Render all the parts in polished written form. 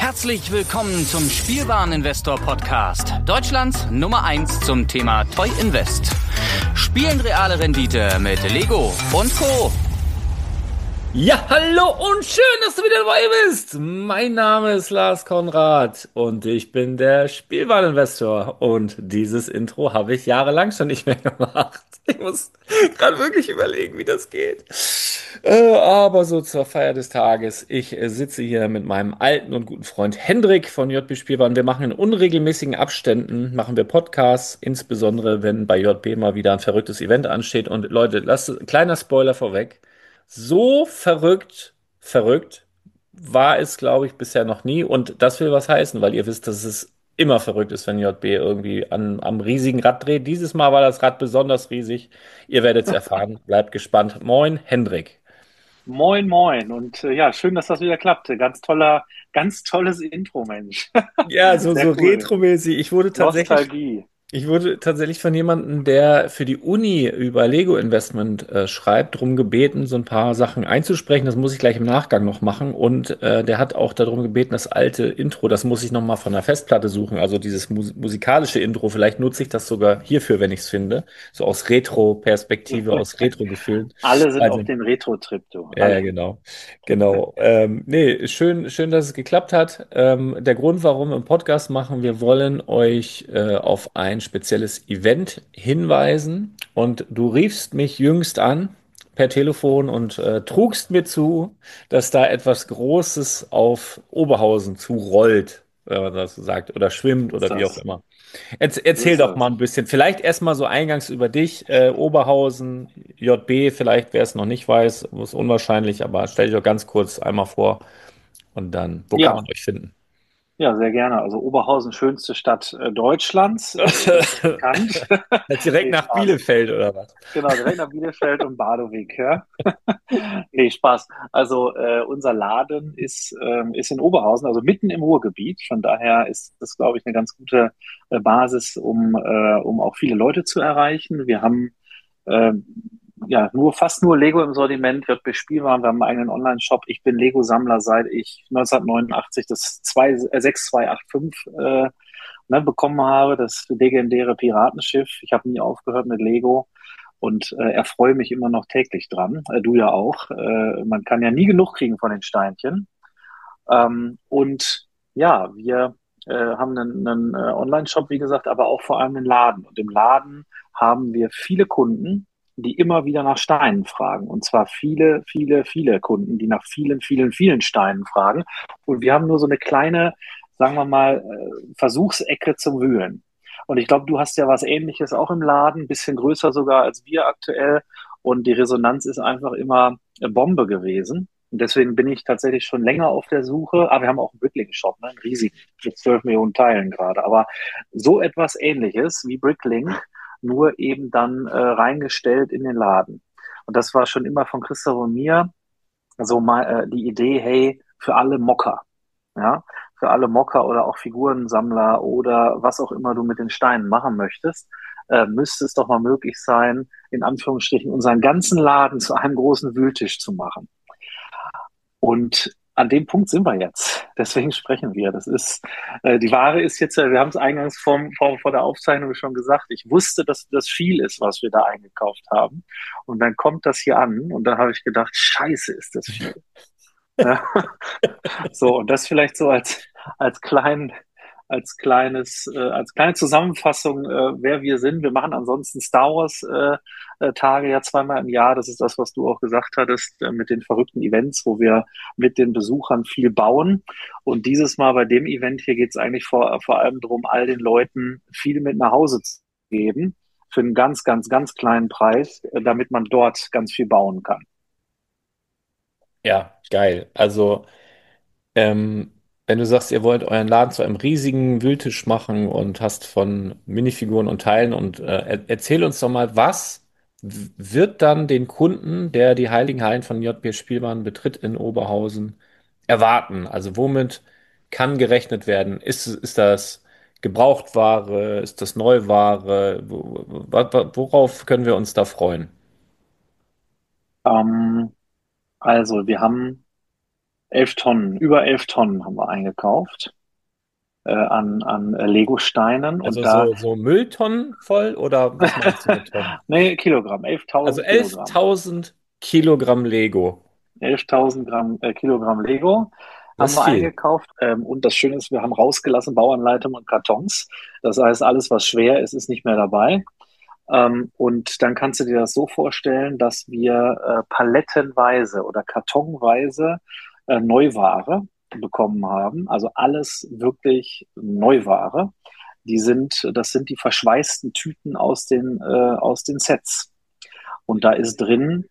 Herzlich willkommen zum Spielwareninvestor Podcast, Deutschlands Nummer 1 zum Thema Toy Invest. Spielen reale Rendite mit Lego und Co. Ja, hallo und schön, dass du wieder dabei bist. Mein Name ist Lars Konrad und ich bin der Spielwareninvestor. Und dieses Intro habe ich jahrelang schon nicht mehr gemacht. Ich muss gerade wirklich überlegen, wie das geht. Aber so zur Feier des Tages. Ich sitze hier mit meinem alten und guten Freund Hendrik von JB Spielwaren. Wir machen in unregelmäßigen Abständen, machen wir Podcasts, insbesondere wenn bei JB mal wieder ein verrücktes Event ansteht. Und Leute, kleiner Spoiler vorweg. So verrückt war es, glaube ich, bisher noch nie. Und das will was heißen, weil ihr wisst, dass es immer verrückt ist, wenn JB irgendwie am riesigen Rad dreht. Dieses Mal war das Rad besonders riesig. Ihr werdet es erfahren. Bleibt gespannt. Moin, Hendrik. Moin, moin. Und ja, schön, dass das wieder klappte. Ganz tolles Intro, Mensch. Ja, so Sehr cool. retromäßig. Nostalgie. Ich wurde tatsächlich von jemandem, der für die Uni über Lego Investment schreibt, darum gebeten, so ein paar Sachen einzusprechen. Das muss ich gleich im Nachgang noch machen. Und der hat auch darum gebeten, das alte Intro, das muss ich noch mal von der Festplatte suchen. Also dieses musikalische Intro. Vielleicht nutze ich das sogar hierfür, wenn ich es finde. So aus Retro-Perspektive, aus Retro-Gefühlen. Alle sind auf Also dem Retro-Trip, du. ja, ja, Alle. genau. Genau. Nee, schön, dass es geklappt hat. Der Grund, warum wir einen Podcast machen, wir wollen euch auf ein spezielles Event hinweisen. Und du riefst mich jüngst an per Telefon und trugst mir zu, dass da etwas Großes auf Oberhausen zurollt, wenn man das so sagt, oder schwimmt Ist oder wie auch das. immer. So Erzähl ist doch mal das. ein bisschen. Vielleicht erstmal so eingangs über dich, Oberhausen, JB, vielleicht wer es noch nicht weiß, ist unwahrscheinlich, aber stell dich doch ganz kurz einmal vor und dann, wo kann Ja, man euch finden? ja, sehr gerne. Also Oberhausen, schönste Stadt Deutschlands, ist ja bekannt. Jetzt direkt Nee, nach Spaß. Bielefeld oder was? Genau, direkt nach Bielefeld und Badewig, ja. Nee, Spaß. Also unser Laden ist in Oberhausen, also mitten im Ruhrgebiet. Von daher ist das, glaube ich, eine ganz gute Basis, um auch viele Leute zu erreichen. Wir haben äh, ja fast nur Lego im Sortiment, wird bespielbar. Wir haben einen eigenen Online-Shop. Ich bin Lego-Sammler, seit ich 1989 das 6285 ne, bekommen habe, das legendäre Piratenschiff. Ich habe nie aufgehört mit Lego und erfreue mich immer noch täglich dran. Du ja auch. Man kann ja nie genug kriegen von den Steinchen. Und ja, wir haben einen Online-Shop, wie gesagt, aber auch vor allem einen Laden. Und im Laden haben wir viele Kunden, die immer wieder nach Steinen fragen. Und zwar viele Kunden, die nach vielen Steinen fragen. Und wir haben nur so eine kleine, sagen wir mal, Versuchsecke zum Wühlen. Und ich glaube, du hast ja was Ähnliches auch im Laden, ein bisschen größer sogar als wir aktuell. Und die Resonanz ist einfach immer Bombe gewesen. Und deswegen bin ich tatsächlich schon länger auf der Suche. Aber wir haben auch einen Bricklink-Shop, ne? Einen riesigen, mit 12 Millionen Teilen gerade. Aber so etwas Ähnliches wie Bricklink, nur eben dann reingestellt in den Laden. Und das war schon immer von Christoph und mir so mal die Idee, hey, für alle Mocker. Ja, für alle Mocker oder auch Figurensammler oder was auch immer du mit den Steinen machen möchtest, müsste es doch mal möglich sein, in Anführungsstrichen unseren ganzen Laden zu einem großen Wühltisch zu machen. Und an dem Punkt sind wir jetzt. Deswegen sprechen wir. Die Ware ist jetzt, wir haben es eingangs vor der Aufzeichnung schon gesagt. Ich wusste, dass das viel ist, was wir da eingekauft haben. Und dann kommt das hier an und dann habe ich gedacht, Scheiße, ist das viel. Ja. So, und das vielleicht so als kleinen, als kleine Zusammenfassung, wer wir sind. Wir machen ansonsten Star Wars Tage ja zweimal im Jahr. Das ist das, was du auch gesagt hattest, mit den verrückten Events, wo wir mit den Besuchern viel bauen. Und dieses Mal bei dem Event hier geht es eigentlich vor allem darum, all den Leuten viel mit nach Hause zu geben für einen ganz kleinen Preis, damit man dort ganz viel bauen kann. Ja, geil. Also, ähm, wenn du sagst, ihr wollt euren Laden zu einem riesigen Wühltisch machen und hast von Minifiguren und Teilen und erzähl uns doch mal, was wird dann den Kunden, der die Heiligen Hallen von JP Spielwaren betritt in Oberhausen, erwarten? Also womit kann gerechnet werden? Ist das Gebrauchtware? Ist das Neuware? Worauf können wir uns da freuen? Ähm, also wir haben 11 Tonnen, über 11 Tonnen haben wir eingekauft an Lego-Steinen und Also da, so Mülltonnen voll oder was meinst du mit Tonnen? nee, Kilogramm, Also 11.000 Kilogramm. 11.000 Kilogramm Lego. 11.000 Kilogramm Lego Das haben ist wir viel. eingekauft. Und das Schöne ist, wir haben rausgelassen Bauanleitungen und Kartons. Das heißt, alles, was schwer ist, ist nicht mehr dabei. Und dann kannst du dir das so vorstellen, dass wir palettenweise oder kartonweise Neuware bekommen haben. Also alles wirklich Neuware. Das sind die verschweißten Tüten aus den Sets. Und da ist drin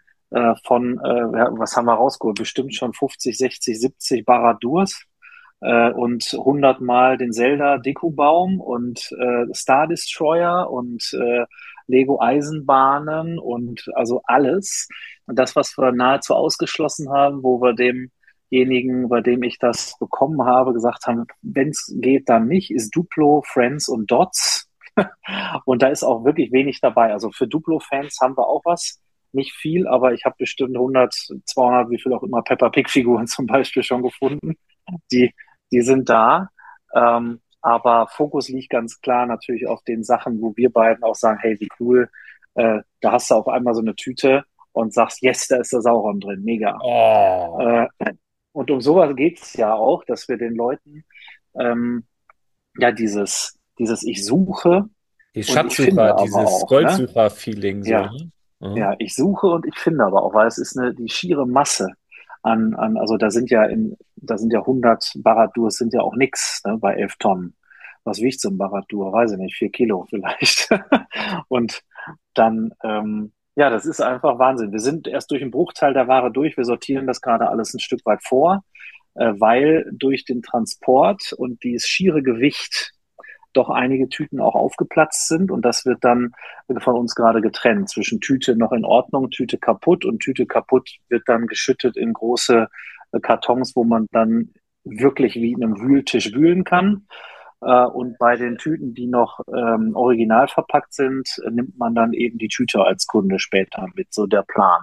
ja, was haben wir rausgeholt? Bestimmt schon 50, 60, 70 Baraddurs und 100 Mal den Zelda Deku-Baum und Star Destroyer und Lego Eisenbahnen und also alles. Und das, was wir nahezu ausgeschlossen haben, wo wir demjenigen, bei dem ich das bekommen habe, gesagt haben, wenn es geht, dann nicht, ist Duplo, Friends und Dots. Und da ist auch wirklich wenig dabei. Also für Duplo-Fans haben wir auch was. Nicht viel, aber ich habe bestimmt 100, 200, wie viel auch immer Peppa Pig-Figuren zum Beispiel schon gefunden. Die, die sind da. Aber Fokus liegt ganz klar natürlich auf den Sachen, wo wir beiden auch sagen, hey, wie cool. Da hast du auf einmal so eine Tüte und sagst, yes, da ist der Sauron drin. Mega. Oh. Äh, und um sowas geht's ja auch, dass wir den Leuten ähm, ja dieses Ich suche Die und ich finde Schatzsucher, aber dieses auch, ne? Goldsucher-Feeling so, Ja, ne? Mhm. ja, ich suche und ich finde aber auch, weil es ist die schiere Masse also da sind ja 100 Baraddurs sind ja auch nix, ne, bei 11 Tonnen. Was wiegt so ein Baraddur? Weiß ich nicht, 4 Kilo vielleicht. Und dann, ja, das ist einfach Wahnsinn. Wir sind erst durch einen Bruchteil der Ware durch. Wir sortieren das gerade alles ein Stück weit vor, weil durch den Transport und dieses schiere Gewicht doch einige Tüten auch aufgeplatzt sind und das wird dann von uns gerade getrennt zwischen Tüte noch in Ordnung, Tüte kaputt und Tüte kaputt wird dann geschüttet in große Kartons, wo man dann wirklich wie in einem Wühltisch wühlen kann. Und bei den Tüten, die noch original verpackt sind, nimmt man dann eben die Tüte als Kunde später mit. So der Plan.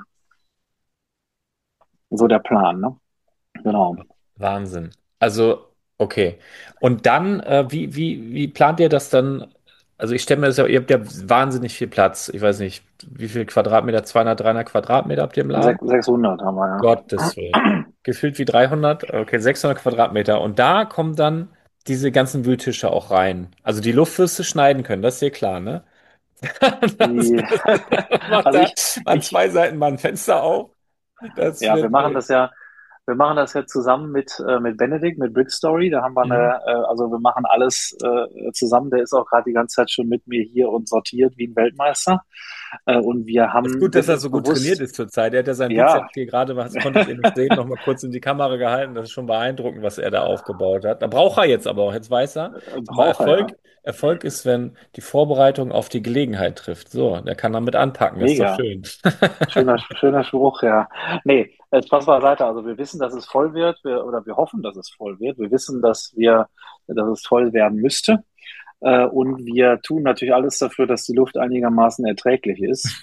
So der Plan, ne? Genau. Wahnsinn. Also, okay. Und dann, wie plant ihr das dann? Also, ich stelle mir das ja, ihr habt ja wahnsinnig viel Platz. Ich weiß nicht, wie viel Quadratmeter, 200, 300 Quadratmeter habt ihr im Laden? 600 haben wir, Gottes Willen. Gefühlt wie 300, okay, 600 Quadratmeter. Und da kommen dann diese ganzen Wühltische auch rein. Also, die Luft wirst du schneiden können, das ist dir klar, ne? Die, Macht also da ich, an ich, zwei Seiten mal ein Fenster auf. Das Ja, wird. wir machen das ja zusammen mit Benedikt, mit Brick Story. Da haben wir Mhm. also wir machen alles zusammen. Der ist auch gerade die ganze Zeit schon mit mir hier und sortiert wie ein Weltmeister. Und wir Ist haben, gut, sind dass er uns so gut trainiert bewusst, ist zurzeit. Er hat ja seinen ja, Bizeps hier gerade, was konntest ihr nicht sehen, noch mal kurz in die Kamera gehalten. Das ist schon beeindruckend, was er da aufgebaut hat. Da braucht er jetzt aber auch. Jetzt weiß er. Guck mal, braucht er ja. Erfolg ist, wenn die Vorbereitung auf die Gelegenheit trifft. So, der kann damit anpacken. Das ist doch Mega. schön. Schöner Spruch, ja. Nee, Spaß beiseite. Also wir wissen, dass es voll wird, oder wir hoffen, dass es voll wird. Wir wissen, dass es voll werden müsste. Und wir tun natürlich alles dafür, dass die Luft einigermaßen erträglich ist.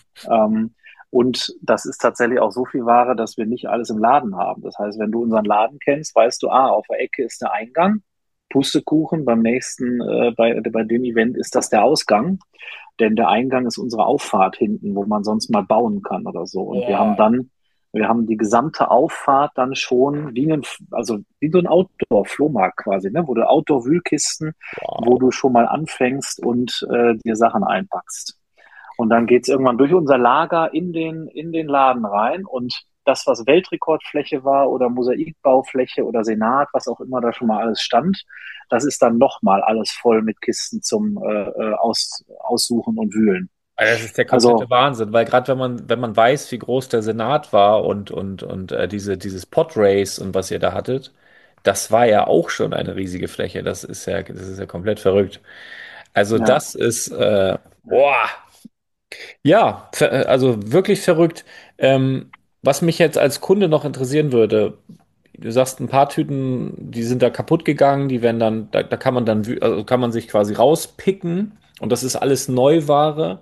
Und das ist tatsächlich auch so viel Ware, dass wir nicht alles im Laden haben. Das heißt, wenn du unseren Laden kennst, weißt du, auf der Ecke ist der Eingang. Pustekuchen, bei dem Event ist das der Ausgang. Denn der Eingang ist unsere Auffahrt hinten, wo man sonst mal bauen kann oder so. Und Boah. wir haben die gesamte Auffahrt dann schon also wie so ein Outdoor-Flohmarkt quasi, ne? Wo du Outdoor-Wühlkisten, wo Wow. du schon mal anfängst und dir Sachen einpackst. Und dann geht's irgendwann durch unser Lager in den Laden rein und das, was Weltrekordfläche war oder Mosaikbaufläche oder Senat, was auch immer da schon mal alles stand, das ist dann nochmal alles voll mit Kisten zum Aussuchen und Wühlen. Also das ist der komplette Also, Wahnsinn, weil gerade wenn man weiß, wie groß der Senat war und dieses Podrace und was ihr da hattet, das war ja auch schon eine riesige Fläche. Das ist ja komplett verrückt. Also ja, das ist, boah, ja, also wirklich verrückt. Was mich jetzt als Kunde noch interessieren würde, du sagst, ein paar Tüten, die sind da kaputt gegangen, die werden dann, da kann man dann, also kann man sich quasi rauspicken und das ist alles Neuware.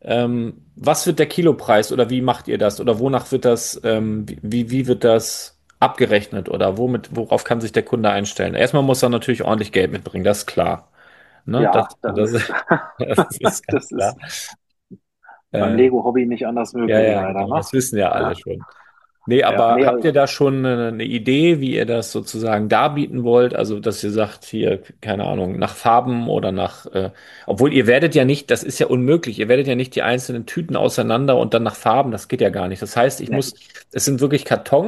Was wird der Kilopreis oder wie macht ihr das? Oder wonach wird das, wie wird das? abgerechnet oder worauf kann sich der Kunde einstellen? Erstmal muss er natürlich ordentlich Geld mitbringen, das ist klar. Ne? Ja, das Das, ist, das ist ganz das klar. ist beim Äh, Lego-Hobby nicht anders ja, möglich, ja, leider, genau, ne? das wissen ja alle Ja, schon. Nee, ja, aber nee, habt ihr da schon eine Idee, wie ihr das sozusagen darbieten wollt? Also, dass ihr sagt, hier, keine Ahnung, nach Farben oder obwohl ihr werdet ja nicht, das ist ja unmöglich, ihr werdet ja nicht die einzelnen Tüten auseinander und dann nach Farben, das geht ja gar nicht. Das heißt, nee, es sind wirklich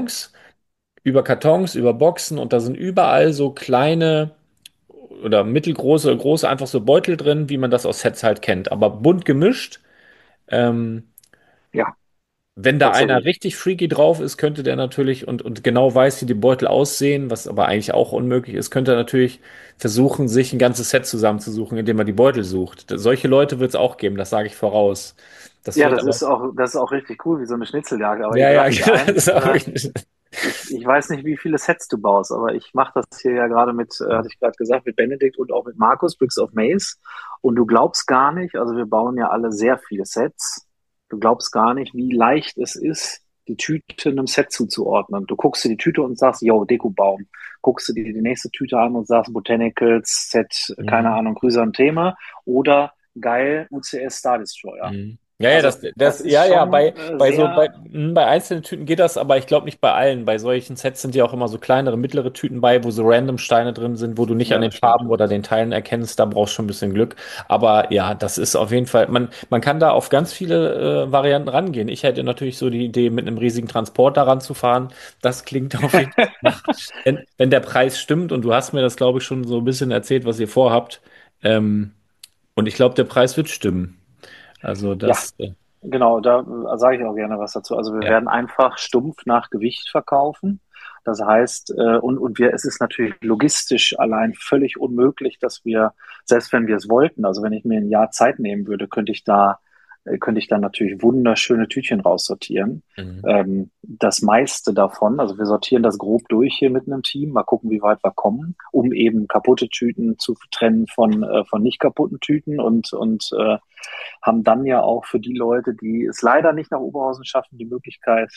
Kartons, über Boxen und da sind überall so kleine oder mittelgroße, große einfach so Beutel drin, wie man das aus Sets halt kennt, aber bunt gemischt. Ähm, ja, Wenn da einer tatsächlich. richtig freaky drauf ist, könnte der natürlich und genau weiß, wie die Beutel aussehen, was aber eigentlich auch unmöglich ist, könnte er natürlich versuchen, sich ein ganzes Set zusammenzusuchen, indem er die Beutel sucht. Solche Leute wird es auch geben, das sage ich voraus. Das Ja, wird aber, das ist auch richtig cool, wie so eine Schnitzeljagd. Aber ich ja, ja, sag dir das eins, ist auch wirklich, ich weiß nicht, wie viele Sets du baust, aber ich mache das hier ja gerade mit, hatte ich gerade gesagt, mit Benedikt und auch mit Markus, Bricks of Maze. Und du glaubst gar nicht, also wir bauen ja alle sehr viele Sets. Du glaubst gar nicht, wie leicht es ist, die Tüte einem Set zuzuordnen. Du guckst dir die Tüte und sagst, yo, Dekobaum. Guckst du dir die nächste Tüte an und sagst, Botanicals, Set, keine mhm. Ahnung, Chrysanthema oder geil, UCS Star Destroyer. Mhm. Ja, ja, Also das ist ja, ja, schon sehr, bei einzelnen Tüten geht das, aber ich glaube nicht bei allen. Bei solchen Sets sind ja auch immer so kleinere, mittlere Tüten bei, wo so random Steine drin sind, wo du nicht an ja, den das stimmt. Farben oder den Teilen erkennst. Da brauchst du schon ein bisschen Glück. Aber ja, das ist auf jeden Fall, man kann da auf ganz viele Varianten rangehen. Ich hätte natürlich so die Idee, mit einem riesigen Transporter ranzufahren. Das klingt auf jeden Fall nach, wenn der Preis stimmt und du hast mir das, glaube ich, schon so ein bisschen erzählt, was ihr vorhabt. Ähm, und ich glaube, der Preis wird stimmen. Also Ja, das, genau, da sage ich auch gerne was dazu. Also wir ja. werden einfach stumpf nach Gewicht verkaufen. Das heißt, es ist natürlich logistisch allein völlig unmöglich, dass wir, selbst wenn wir es wollten, also wenn ich mir ein Jahr Zeit nehmen würde, könnte ich da natürlich wunderschöne Tütchen raussortieren. Mhm. Das meiste davon, also wir sortieren das grob durch hier mit einem Team, mal gucken, wie weit wir kommen, um eben kaputte Tüten zu trennen von nicht kaputten Tüten und haben dann ja auch für die Leute, die es leider nicht nach Oberhausen schaffen, die Möglichkeit,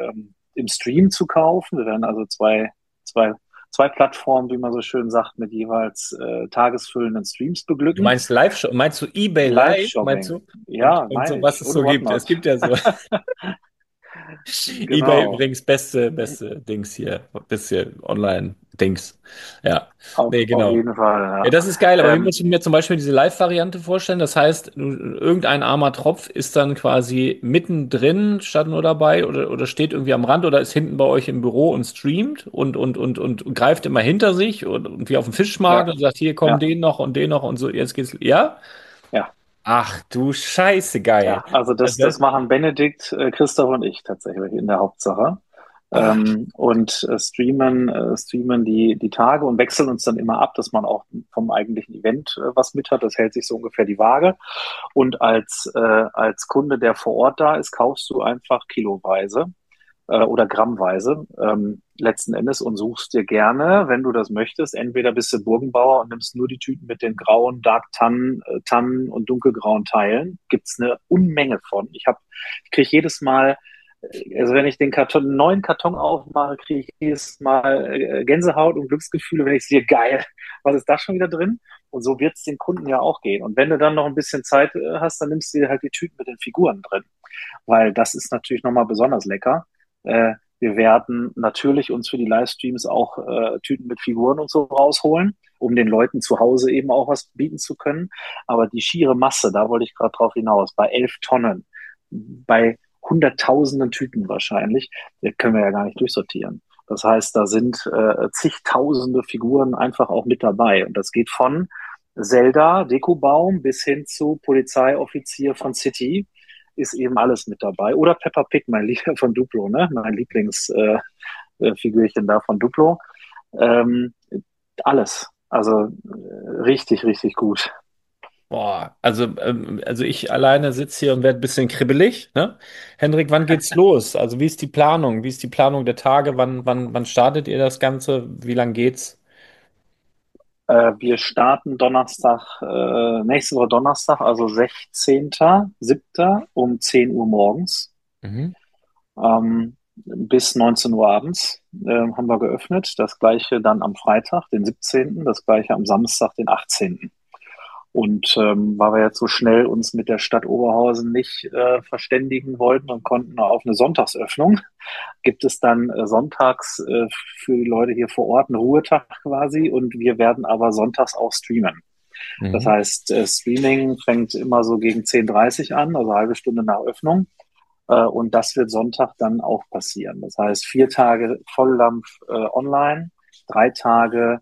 im Stream zu kaufen. Wir werden also zwei Plattformen, wie man so schön sagt, mit jeweils tagesfüllenden Streams Du beglücken. meinst Live, meinst du eBay Live, meinst Live-Shopping. du? Ja, Und so, meine was ich. es Und so gibt. Es whatnot. gibt ja so. eBay Genau. übrigens beste Dings hier. Bisschen Online-Dings. Ja. Nee, Auf genau. jeden Fall, Ja, ja. das ist geil, aber wie muss Ähm, ich mir zum Beispiel diese Live-Variante vorstellen? Das heißt, irgendein armer Tropf ist dann quasi mittendrin, statt nur dabei, oder steht irgendwie am Rand oder ist hinten bei euch im Büro und streamt und greift immer hinter sich und wie auf dem Fischmarkt ja, und sagt, hier kommen ja, den noch und so, jetzt geht's. Ja? ja. Ach du Scheiße, geil. Ja, also das machen Benedikt, Christoph und ich tatsächlich in der Hauptsache. Ach, Streamen die Tage und wechseln uns dann immer ab, dass man auch vom eigentlichen Event was mit hat. Das hält sich so ungefähr die Waage. Und als Kunde, der vor Ort da ist, kaufst du einfach kiloweise oder grammweise letzten Endes und suchst dir gerne, wenn du das möchtest, entweder bist du Burgenbauer und nimmst nur die Tüten mit den grauen Dark Tannen und dunkelgrauen Teilen. Gibt's eine Unmenge von. Ich kriege jedes Mal, also wenn ich den neuen Karton aufmache, kriege ich jedes Mal Gänsehaut und Glücksgefühle, wenn ich sehe, geil, was ist da schon wieder drin? Und so wird es den Kunden ja auch gehen. Und wenn du dann noch ein bisschen Zeit hast, dann nimmst du dir halt die Tüten mit den Figuren drin, weil das ist natürlich nochmal besonders lecker. Wir werden natürlich uns für die Livestreams auch Tüten mit Figuren und so rausholen, um den Leuten zu Hause eben auch was bieten zu können. Aber die schiere Masse, da wollte ich gerade drauf hinaus, bei 11 Tonnen, bei Hunderttausenden Tüten wahrscheinlich, können wir ja gar nicht durchsortieren. Das heißt, da sind zigtausende Figuren einfach auch mit dabei. Und das geht von Zelda, Dekobaum bis hin zu Polizeioffizier von City ist eben alles mit dabei. Oder Peppa Pig, mein Lieber von Duplo, ne? Mein Lieblingsfigürchen da von Duplo. Ähm, alles. Also richtig, richtig gut. boah, also ich alleine sitze hier und werde ein bisschen kribbelig, ne? Hendrik, wann geht's los? Also wie ist die Planung? Wie ist die Planung der Tage? Wann startet ihr das Ganze? Wie lang geht's? Wir starten nächste Woche Donnerstag, also 16.07. um 10 Uhr morgens. Mhm. bis 19 Uhr abends haben wir geöffnet. Das gleiche dann am Freitag, den 17., das gleiche am Samstag, den 18. Und weil wir jetzt so schnell uns mit der Stadt Oberhausen nicht verständigen wollten und konnten auf eine Sonntagsöffnung, gibt es dann sonntags für die Leute hier vor Ort einen Ruhetag quasi und wir werden aber sonntags auch streamen. Das Mhm. heißt, Streaming fängt immer so gegen 10:30 an, also eine halbe Stunde nach Öffnung. Und das wird Sonntag dann auch passieren. Das heißt, 4 Tage Volldampf online, 3 Tage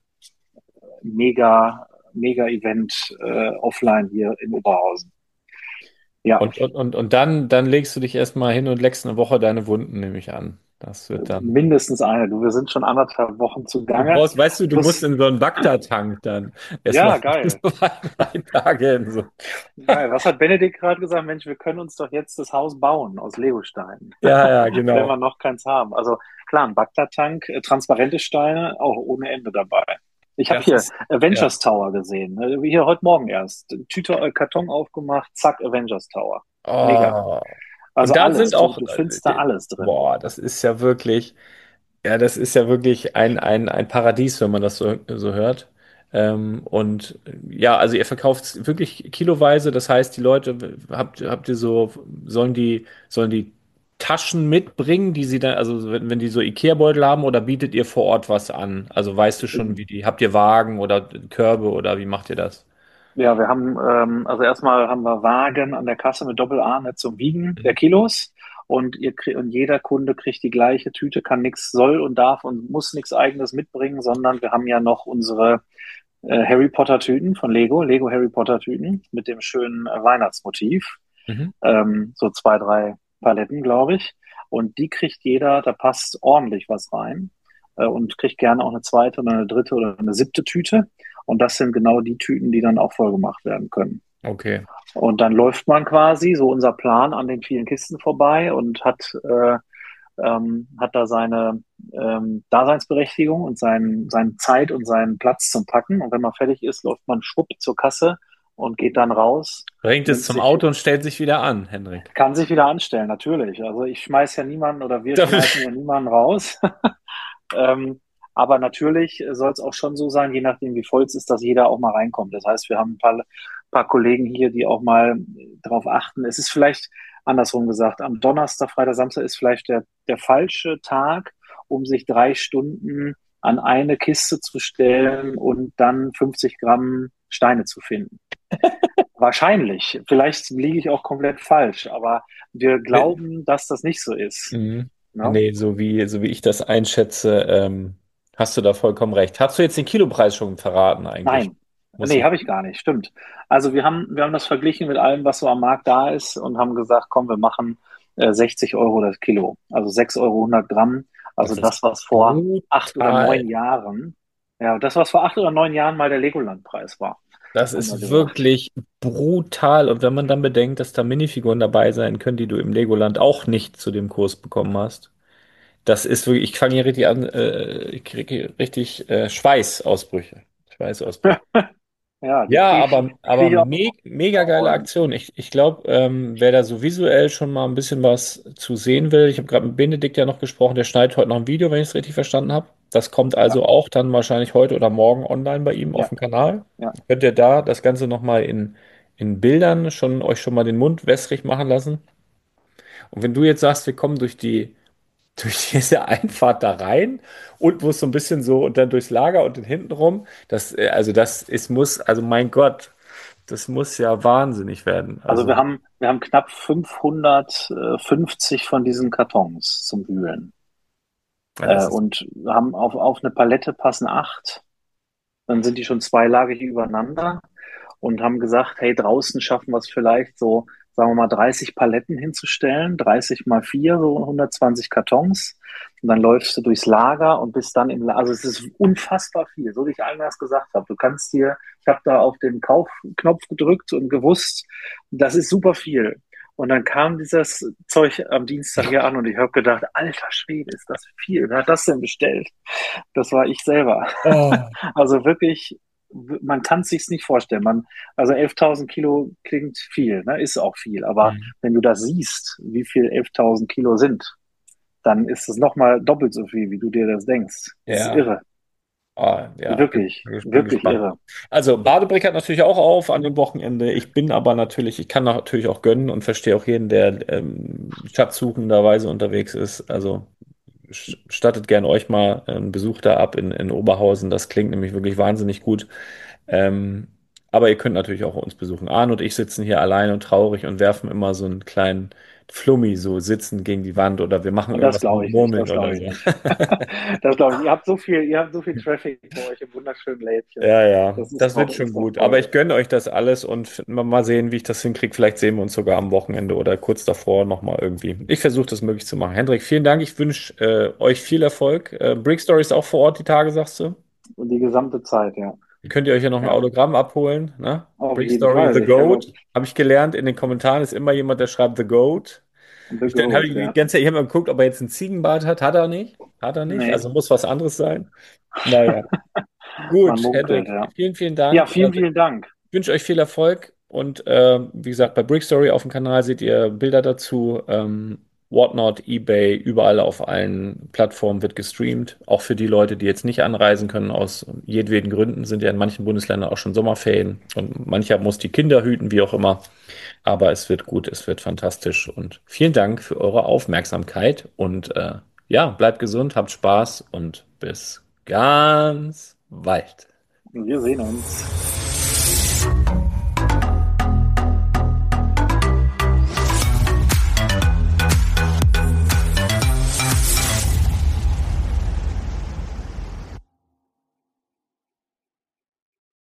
Mega-Event offline hier in Oberhausen. Ja, Und dann legst du dich erstmal hin und leckst eine Woche deine Wunden, nehme ich an. Das wird dann. mindestens eine. Du, wir sind schon 1,5 Wochen Du zugange. brauchst, weißt du, du musst Plus, in so einen Bagdad-Tank dann. Erstmal ja, geil. so 3 Tage in so. Geil. Was hat Benedikt gerade gesagt? Mensch, wir können uns doch jetzt das Haus bauen aus Legosteinen, Ja, ja, wenn wir genau. noch keins haben. Also klar, ein Bagdad-Tank, transparente Steine, auch ohne Ende dabei. Ich habe Das hier ist, ja. Avengers Tower gesehen. Hier heute Morgen erst. Tüte, Karton aufgemacht, zack, Avengers Tower. Mega. Oh. Und Also da sind alles. Du, auch, du findest da alles drin. boah, das ist ja wirklich. Ja, das ist ja wirklich ein Paradies, wenn man das so hört. Und ja, also ihr verkauft wirklich kiloweise, das heißt, die Leute, habt ihr so, sollen die Taschen mitbringen, die sie dann, also wenn die so Ikea-Beutel haben, oder bietet ihr vor Ort was an? Also weißt du schon, habt ihr Wagen oder Körbe oder wie macht ihr das? Ja, wir haben, also erstmal haben wir Wagen an der Kasse mit Doppel-A nicht zum Wiegen der Mhm. Kilos. Und jeder Kunde kriegt die gleiche Tüte, kann nichts, soll und darf und muss nichts Eigenes mitbringen, sondern wir haben ja noch unsere Harry Potter Tüten von Lego Harry Potter Tüten mit dem schönen Weihnachtsmotiv. Mhm. So 2, 3 Paletten, glaube ich. Und die kriegt jeder, da passt ordentlich was rein. Und kriegt gerne auch eine zweite oder eine dritte oder eine siebte Tüte. Und das sind genau die Tüten, die dann auch voll gemacht werden können. Okay. Und dann läuft man quasi, so unser Plan, an den vielen Kisten vorbei und hat da seine Daseinsberechtigung und seine Zeit und seinen Platz zum Packen. Und wenn man fertig ist, läuft man schwupp zur Kasse und geht dann raus, Bringt es nimmt zum sich, Auto und stellt sich wieder an, Henrik. kann sich wieder anstellen, natürlich. Also ich schmeiß ja niemanden oder wir schmeißen ja niemanden raus. Ähm, aber natürlich soll es auch schon so sein, je nachdem wie voll es ist, dass jeder auch mal reinkommt. Das heißt, wir haben paar Kollegen hier, die auch mal darauf achten. Es ist vielleicht andersrum gesagt, am Donnerstag, Freitag, Samstag ist vielleicht der falsche Tag, um sich 3 Stunden an eine Kiste zu stellen und dann 50 Gramm Steine zu finden. Wahrscheinlich. Vielleicht liege ich auch komplett falsch, aber wir glauben, dass das nicht so ist. Mhm. Ne? Nee, so wie ich das einschätze, hast du da vollkommen recht. Hast du jetzt den Kilopreis schon verraten eigentlich? Nein, Muss nee, ich. habe ich gar nicht, stimmt. Also wir haben das verglichen mit allem, was so am Markt da ist und haben gesagt, komm, wir machen 60 Euro das Kilo. Also 6 Euro 100 Gramm. Also Das ist das, was vor 8 oder 9 brutal. Jahren, ja, das, was vor 8 oder 9 Jahren mal der Legoland-Preis war. Das Haben wir ist gesagt. wirklich brutal. Und wenn man dann bedenkt, dass da Minifiguren dabei sein können, die du im Legoland auch nicht zu dem Kurs bekommen hast, das ist wirklich, ich fange hier richtig an, ich kriege richtig Schweißausbrüche. Schweißausbrüche. Ja, die Ja, kriege ich, aber krieg ich auch. mega geile Aktion. Ich glaube, wer da so visuell schon mal ein bisschen was zu sehen will, ich habe gerade mit Benedikt ja noch gesprochen, der schneidet heute noch ein Video, wenn ich es richtig verstanden habe. Das kommt Ja, also auch dann wahrscheinlich heute oder morgen online bei ihm auf ja, dem Kanal. ja. Könnt ihr da das Ganze nochmal in Bildern euch schon mal den Mund wässrig machen lassen? Und wenn du jetzt sagst, wir kommen durch diese Einfahrt da rein und wo es so ein bisschen so und dann durchs Lager und dann hinten rum, also das ist, also mein Gott, das muss ja wahnsinnig werden. Also Also, wir haben knapp 550 von diesen Kartons zum Wühlen. ja, das ist, Und haben auf eine Palette passen 8. Dann sind die schon zweilagig übereinander und haben gesagt, hey, draußen schaffen wir es vielleicht so, sagen wir mal, 30 Paletten hinzustellen, 30 mal 4, so 120 Kartons. Und dann läufst du durchs Lager und bist dann also es ist unfassbar viel, so wie ich eingangs gesagt habe. Ich habe da auf den Kaufknopf gedrückt und gewusst, das ist super viel. Und dann kam dieses Zeug am Dienstag hier an und ich habe gedacht, alter Schwede, ist das viel. Wer hat das denn bestellt? Das war ich selber. oh, Also wirklich, man kann es sich nicht vorstellen. Also 11.000 Kilo klingt viel, ne? Ist auch viel. Aber mhm. wenn du das siehst, wie viel 11.000 Kilo sind, dann ist es nochmal doppelt so viel, wie du dir das denkst. Das ist Ja. irre. Ja, Wirklich, bin wirklich gespannt. irre. Also Badebrick hat natürlich auch auf an dem Wochenende. Ich bin aber natürlich, ich kann natürlich auch gönnen und verstehe auch jeden, der schatzsuchenderweise unterwegs ist. Also stattet gern euch mal einen Besuch da ab in Oberhausen. Das klingt nämlich wirklich wahnsinnig gut. Ähm, aber ihr könnt natürlich auch uns besuchen. Arne und ich sitzen hier allein und traurig und werfen immer so einen kleinen Flummi so sitzen gegen die Wand oder wir machen Und das irgendwas glaube mit ich nicht, Murmeln das oder glaube ich so. nicht. Das glaube ich. Ihr habt so viel Traffic bei euch im wunderschönen Lädchen. Ja, ja, das wird schon Ist doch gut. Aber toll. ich gönne euch das alles und mal sehen, wie ich das hinkriege. Vielleicht sehen wir uns sogar am Wochenende oder kurz davor nochmal irgendwie. Ich versuche das möglich zu machen. Hendrik, vielen Dank. Ich wünsche euch viel Erfolg. Brick Story ist auch vor Ort die Tage, sagst du? Und die gesamte Zeit, ja. Könnt ihr euch ja noch ein Ja, Autogramm abholen, ne? auf Brick jeden Story, Fall. The Ich habe Goat. Habe ich gelernt. In den Kommentaren ist immer jemand, der schreibt The Goat. The Dann habe Goat, ich die ja. ganze Zeit, ich habe mal geguckt, ob er jetzt einen Ziegenbart hat. Hat er nicht. Hat er nicht. Nee, Also muss was anderes sein. Naja. man Gut, munkelt, Hendrik, ja. vielen, vielen Ja, Dank. vielen, vielen Dank. Wünsche euch viel Erfolg und wie gesagt, bei Brick Story auf dem Kanal seht ihr Bilder dazu. Whatnot, eBay, überall auf allen Plattformen wird gestreamt. Auch für die Leute, die jetzt nicht anreisen können, aus jedweden Gründen, sind ja in manchen Bundesländern auch schon Sommerferien und mancher muss die Kinder hüten, wie auch immer. Aber es wird gut, es wird fantastisch und vielen Dank für eure Aufmerksamkeit und ja, bleibt gesund, habt Spaß und bis ganz bald. Wir sehen uns.